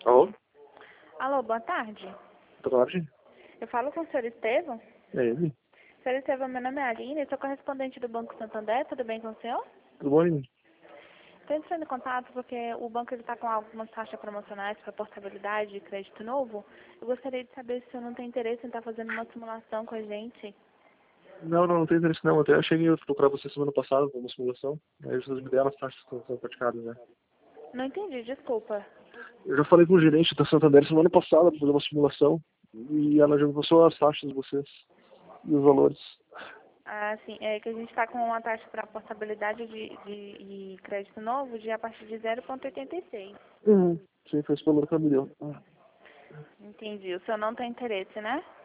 Alô? Alô, boa tarde. Boa tarde. Eu falo com o senhor Estevam. É ele? Senhor Estevam, meu nome é Aline, sou correspondente do Banco Santander, tudo bem com o senhor? Tudo bom, Aline? Estou entrando em contato porque o banco está com algumas taxas promocionais para portabilidade de crédito novo. Eu gostaria de saber se o senhor não tem interesse em estar fazendo uma simulação com a gente. Não tem interesse não. Até eu cheguei a procurar você semana passada por uma simulação. Aí vocês me deram as taxas que são praticadas, né? Não entendi, desculpa. Eu já falei com o gerente da Santander semana passada para fazer uma simulação. E ela já me passou as taxas de vocês. E os valores. Ah, sim, é que a gente está com uma taxa para portabilidade de crédito novo de a partir de 0,86. Uhum. Sim, foi esse valor que ela me deu. Entendi. O senhor não tem interesse, né?